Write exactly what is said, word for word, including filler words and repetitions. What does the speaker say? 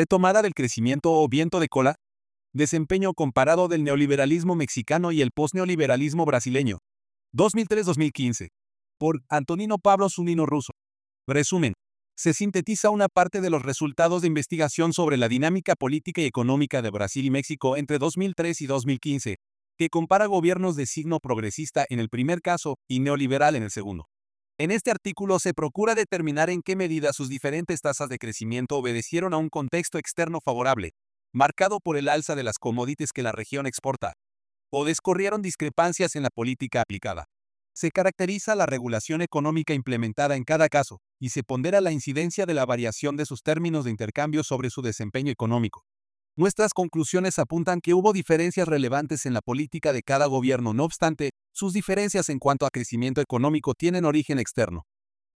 Retomada del crecimiento o viento de cola. Desempeño comparado del neoliberalismo mexicano y el posneoliberalismo brasileño. dos mil tres a dos mil quince. Por Antonino Pablo Zunino Russo. Resumen. Se sintetiza una parte de los resultados de investigación sobre la dinámica política y económica de Brasil y México entre dos mil tres y dos mil quince, que compara gobiernos de signo progresista en el primer caso y neoliberal en el segundo. En este artículo se procura determinar en qué medida sus diferentes tasas de crecimiento obedecieron a un contexto externo favorable, marcado por el alza de las commodities que la región exporta, o descorrieron discrepancias en la política aplicada. Se caracteriza la regulación económica implementada en cada caso, y se pondera la incidencia de la variación de sus términos de intercambio sobre su desempeño económico. Nuestras conclusiones apuntan que hubo diferencias relevantes en la política de cada gobierno, no obstante, sus diferencias en cuanto a crecimiento económico tienen origen externo.